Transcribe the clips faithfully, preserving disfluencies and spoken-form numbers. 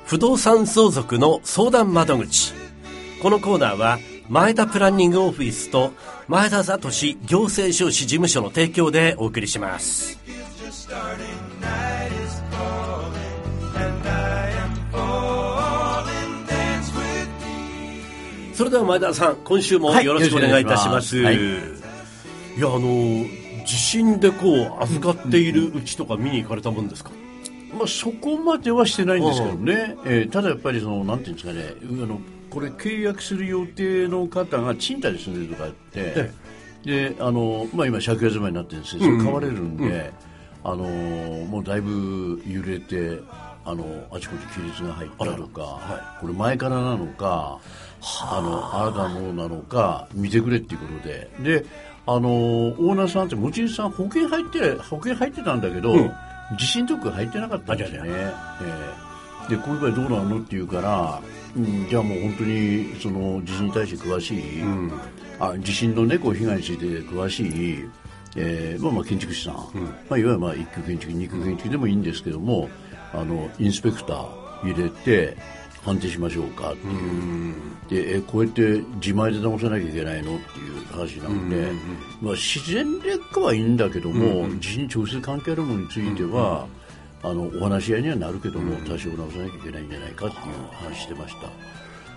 不動産相続の相談窓口。このコーナーは前田プランニングオフィスと前田聡行政書士事務所の提供でお送りします。それでは前田さん、今週もよろしくお願いいたします。はい、いや、あの地震でこう預かっているうちとか見に行かれたもんですか？ まあ、そこまではしてないんですけどね、えー、ただやっぱりそのなんていうんですかね、あのこれ契約する予定の方が賃貸で住んでるとかあって、ええ、であの、まあ、今借家住まいになってるんですけど、それ買われるんで、うんうん、あのもうだいぶ揺れてあのあちこち亀裂が入ったとか、はい、これ前からなのかあの新たなものなのか見てくれっていうことで、であのオーナーさんって持ち主さん保険入って保険入ってたんだけど、うん、地震特区入ってなかったんですよね。えー、でこういう場合どうなのって言うから、うん、じゃあもう本当にその地震に対して詳しい、うん、あ地震の、ね、こう被害について詳しい、えーまあ、まあ建築士さん、うんまあ、いわゆるまあ一級建築二級建築でもいいんですけども、あのインスペクター入れて判定しましょうかっていう、うん、でえこうやって自前で直さなきゃいけないのっていう話なので、うんまあ、自然劣化はいいんだけども、うん、地震直接関係あるものについては、うん、あのお話し合いにはなるけども、うん、多少直さなきゃいけないんじゃないかっていう話してました。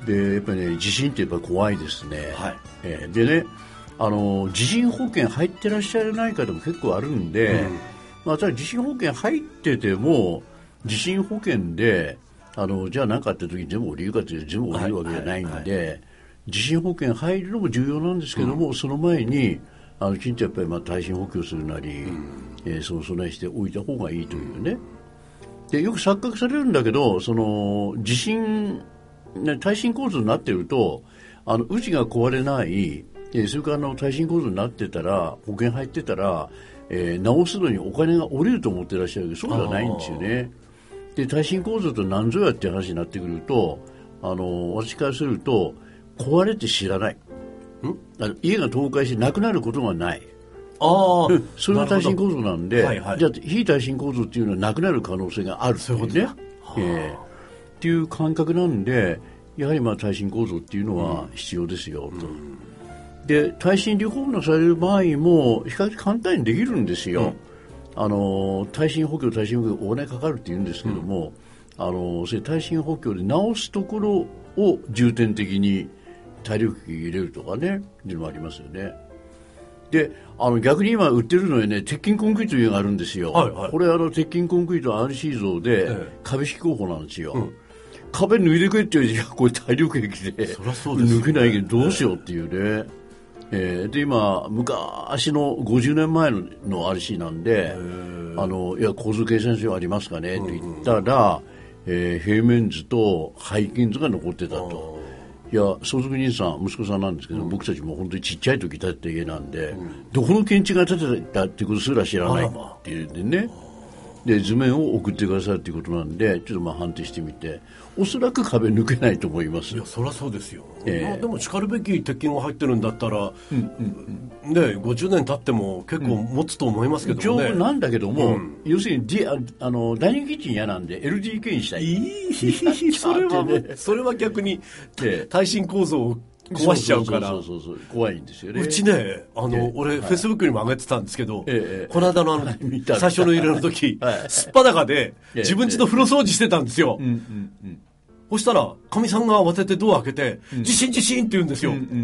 でやっぱりね地震ってやっぱり怖いですね、はいえー、でねあの地震保険入ってらっしゃらない方も結構あるんで、うんまあ、ただ地震保険入ってても地震保険であのじゃあ何かあった時に全部降りるかというと全部降りるわけじゃないんで、はいはいはい、地震保険入るのも重要なんですけども、うん、その前にあのきちんとやっぱりまあ耐震補強するなり、うんえー、その備えしておいた方がいいというね。でよく錯覚されるんだけどその地震耐震構造になっているとあのうちが壊れない、えー、それからあの耐震構造になってたら保険入ってたら、えー、直すのにお金が下りると思ってらっしゃるけどそうではないんですよね。で耐震構造と何ぞやっていう話になってくるとあの私からすると壊れて知らないんあの家が倒壊してなくなることがないあ、うん、それが耐震構造なんで、はいはい、じゃあ非耐震構造っていうのはなくなる可能性があるっていうね、えー、っていう感覚なんでやはりまあ耐震構造っていうのは必要ですよ、うん、とで耐震リフォームのされる場合も比較的簡単にできるんですよ、うんあの耐震補強耐震補強お金かかるって言うんですけども、うん、あのそれ耐震補強で直すところを重点的に体力機入れるとかねっていうのもありますよね。であの逆に今売ってるのにね鉄筋コンクリートというのがあるんですよ、はいはい、これあの鉄筋コンクリート アールシー 像で、ええ、壁式工法なんですよ、うん、壁脱いでくれって言うとこれ体力壁で抜けないけどどうしようっていうね、えー、で今昔のごじゅうねんまえの アールシー なんであのいや構造計算書ありますかねって言ったら、うんうんえー、平面図と背筋図が残ってたと。いや相続人さん息子さんなんですけど、うん、僕たちも本当にちっちゃい時建てた家なんで、うん、どこの建築が建てたってことすら知らないっていうんでねで図面を送ってくださいっていうことなんでちょっとまあ判定してみておそらく壁抜けないと思います。 いやそりゃそうですよ、えーまあ、でもしかるべき鉄筋が入ってるんだったら、うんうんうんね、ごじゅうねん経っても結構持つと思いますけどね、 丈夫なんだけども、うん、要するに、D、ああのダイニングキッチン嫌なんで エルディーケー にしたい。いいそれは、ね、それは逆に耐震構造を壊しちゃうからそうそうそうそう怖いんですよね。 うちねあの、えー、俺、はい、フェイスブックにも上げてたんですけど、えー、この間のあの、はい、最初の入れの時、はい、すっぱだかで自分家の風呂掃除してたんですよ、えーうんうんうん、そしたらかみさんが慌ててドア開けて、うん、地震地震って言うんですよ、うんうんうんうん、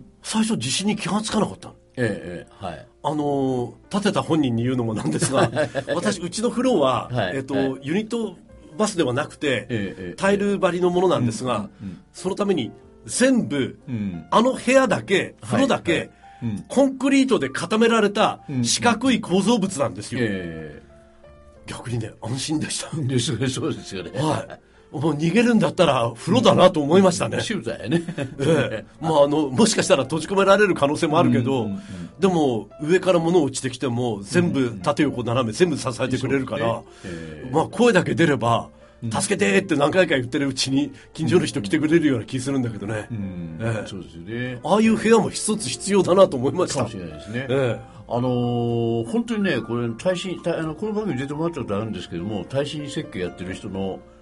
最初地震に気がつかなかったの、えーはい、あの建てた本人に言うのもなんですが私うちの風呂は、はいえーとはい、ユニットバスではなくて、えー、タイル張りのものなんですが、うんうんうん、そのために全部、うん、あの部屋だけ風呂だけ、はいはいうん、コンクリートで固められた四角い構造物なんですよ、うんうんえー、逆にね安心でしたですそうですよね、 はいもう逃げるんだったら風呂だなと思いましたね。 シューだよね。 ええ、まああのもしかしたら閉じ込められる可能性もあるけど、うんうんうん、でも上から物落ちてきても全部縦横斜め全部支えてくれるから、うんうんえー、まあ声だけ出れば助けてって何回か言ってるうちに近所の人来てくれるような気するんだけどね。うんええ、そうですよね。ああいう部屋も一つ必要だなと思いました。 かもしれないですね。ええ、あのー、本当にねこれ耐震耐あのこの番組に出てもらったことあるんですけども耐震設計やってる人の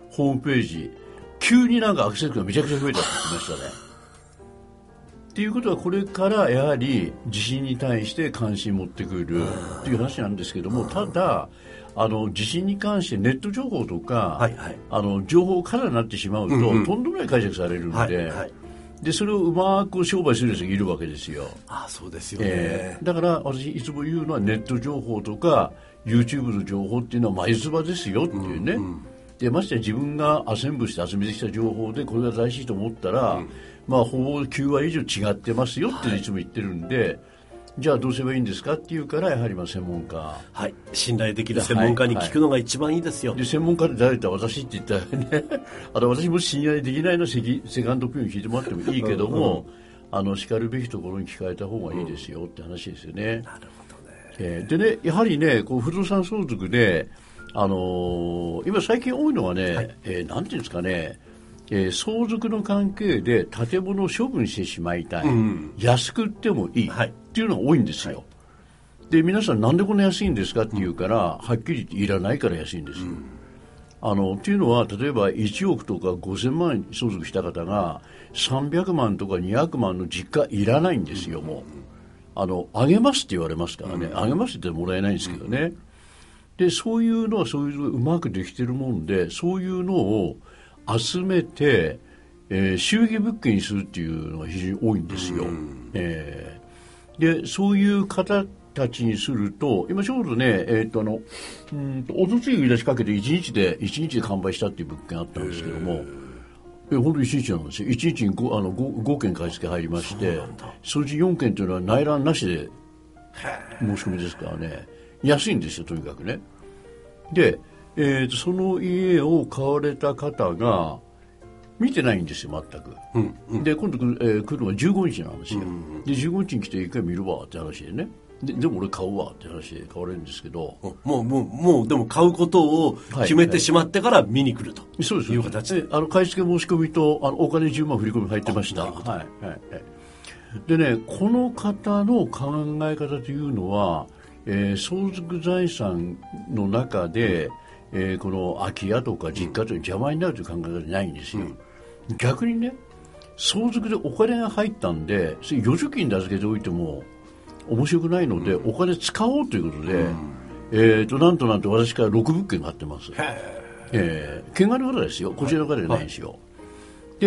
ホームページ急になんかアクセスがめちゃくちゃ増えたって言ってましたね。っていうことはこれからやはり地震に対して関心を持ってくるという話なんですけども、ただあの地震に関してネット情報とか、はいはい、あの情報からになってしまうと、うんうん、とんでもない解釈されるので、はいはい、でそれをうまく商売する人がいるわけですよ。 ああそうですよね、 えー、だから私いつも言うのはネット情報とか YouTube の情報っていうのは眉唾ですよっていうね、うんうん、でまして自分がアセンブルして集めてきた情報でこれが大事と思ったら、うん、まあほぼきゅうわり以上違ってますよっていつも言ってるんで、はい、じゃあどうすればいいんですかっていうからやはりまあ専門家、 はい、信頼できる専門家に聞くのが一番いいですよ、 はいはい、で専門家で誰だ私って言ったらねあの私も信頼できないのセセカンドオピニオン聞いてもらってもいいけども、うんうん、あのしかるべきところに聞かれた方がいいですよって話ですよね、うん、なるほどね、えー、でねやはりねこう不動産相続で、あのー、今最近多いのはね、はい、えー、なんていうんですかね、えー、相続の関係で建物を処分してしまいたい、うん、安く売ってもいい、はい、っていうのが多いんですよ、はい、で皆さんなんでこんな安いんですかって言うから、うん、はっきり言っていらないから安いんですよ、うん、あのっていうのは例えばいちおくとかごせんまん相続した方がさんびゃくまんとかにひゃくまんの実家いらないんですよ、うん、もうあのあげますって言われますからね、うん、あげますって言ってもらえないんですけどね、うん、でそういうのはそういうのうまくできてるもんでそういうのを集めて、えー、収益物件にするっていうのが非常に多いんですよ、うん、えー、でそういう方たちにすると今ちょうどね、えー、とあのうんとおとつい売り出しかけていちにちでいちにちで完売したっていう物件あったんですけども、えー、本当にいちにちなんですよ。いちにちに 5, あの 5, 5件買い付け入りましてそのうちよんけんというのは内覧なしで申し込みですからね安いんですよとにかくね。でえー、とその家を買われた方が見てないんですよ全く、うんうん、で今度、えー、来るのがじゅうごにちなんですよ、うんうん、でじゅうごにちに来て一回見るわって話でね で, でも俺買うわって話で買われるんですけどもうもうもうでも買うことを決めてしまってから見に来ると、 はいはい、そうですいう形であの買い付け申し込みとあのお金じゅうまん振り込み入ってました、はいはいはい、でねこの方の考え方というのは、えー、相続財産の中で、うんえー、この空き家とか実家という邪魔になるという考え方じゃないんですよ、うん、逆にね相続でお金が入ったんでそれ預貯金で預けておいても面白くないので、うん、お金使おうということで、うん、えー、となんとなんと私からろくぶっけん買ってます、えー、県外の方ですよこちらの方じゃないんですよ、はい、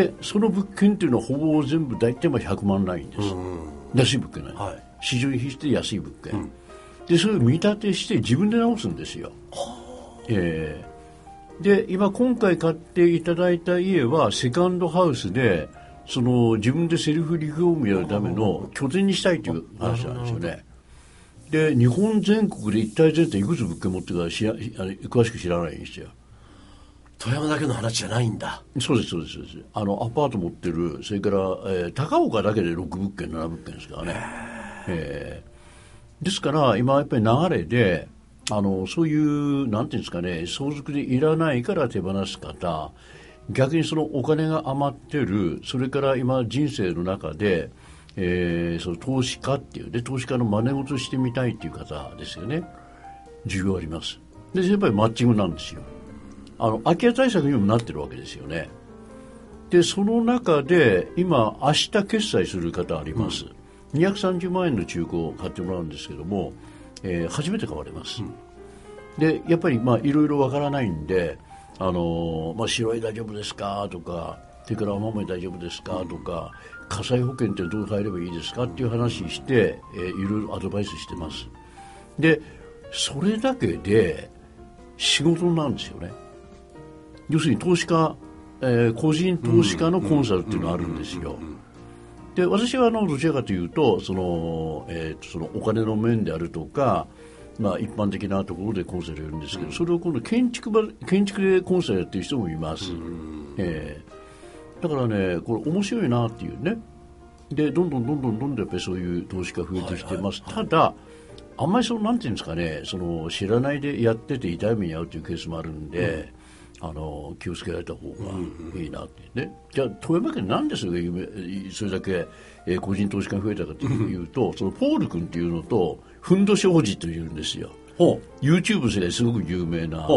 でその物件というのはほぼ全部大体ひゃくまんラインです、うん、安い物件ない、はい、市場に比して安い物件、うん、でそれを見立てして自分で直すんですよ、えー、で今今回買っていただいた家はセカンドハウスでその自分でセルフリフォームやるための拠点にしたいという話なんですよね。で日本全国で一体全体いくつ物件持ってるか知ら詳しく知らないんですよ。 富山だけの話じゃないんだ。 そうですそうですそうです。あのアパート持ってるそれから、えー、高岡だけでろくぶっけんななぶっけんですからね、えー、ですから今やっぱり流れであのそういうなんていうんですかね相続でいらないから手放す方逆にそのお金が余ってるそれから今人生の中で、えー、その投資家っていうね投資家の真似事してみたいっていう方ですよね需要ありますでやっぱりマッチングなんですよあの空き家対策にもなってるわけですよねでその中で今明日決済する方あります、うん、にひゃくさんじゅうまんえんの中古を買ってもらうんですけどもえー、初めて買われます、うん、でやっぱりまあいろいろわからないんで、あのーまあ、白い大丈夫ですかとかそれからお守り大丈夫ですかとか火災保険ってどう入ればいいですかっていう話して、えー、いろいろアドバイスしてますでそれだけで仕事なんですよね要するに投資家、えー、個人投資家のコンサルっていうのがあるんですよで私はあのどちらかというとその、えー、とそのお金の面であるとか、まあ、一般的なところでコンサルやるんですけど、うん、それを今度建築ば建築でコンサルやってる人もいます、うんえー、だからねこれ面白いなっていうねでどんどんどんどんどんどんやっぱりそういう投資家増えてきてます、はいはいはい、ただあんまりそのなんていうんですかねその知らないでやってて痛い目に遭うというケースもあるんで、うんあの気をつけられた方がいいなってね、うんうん、じゃあ富山県なんでそれがそれだけ、えー、個人投資家が増えたかというと、うん、そのポール君っていうのとふんどしおじというんですよ YouTube ですごく有名な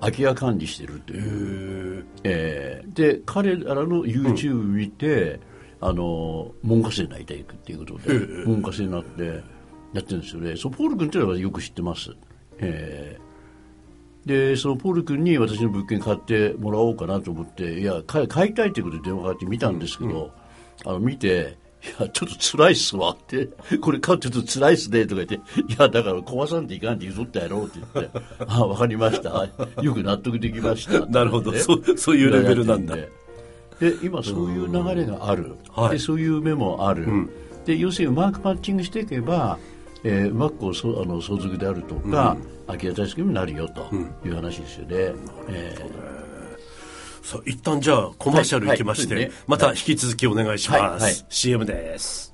空き家管理してるという、えー、で彼らの YouTube 見て、うん、あの門下生になりたいっていうことで門下生になってやってるんですよね。そのポール君というのはよく知ってます、えー、でそのポール君に私の物件買ってもらおうかなと思って、いや買いたいということで電話があって見たんですけど、うん、あの見ていやちょっと辛いっすわってこれ買ってちょっと辛いっすねとか言って、いやだから壊さんといかんって言うとったやろうって言ってああ分かりましたよく納得できました、ね、 なるほど そ, そういうレベルなんだ。 で今そういう流れがある、はい、でそういう目もある、うん、で要するにうまくマッチングしていけば、えー、うまくこうそあの相続であるとか、うん、空き家対策にもなるよという話ですよね、うんえーさあ一旦じゃあコマーシャル行きまして、はいはいね、また引き続きお願いします、はいはい、シーエム です。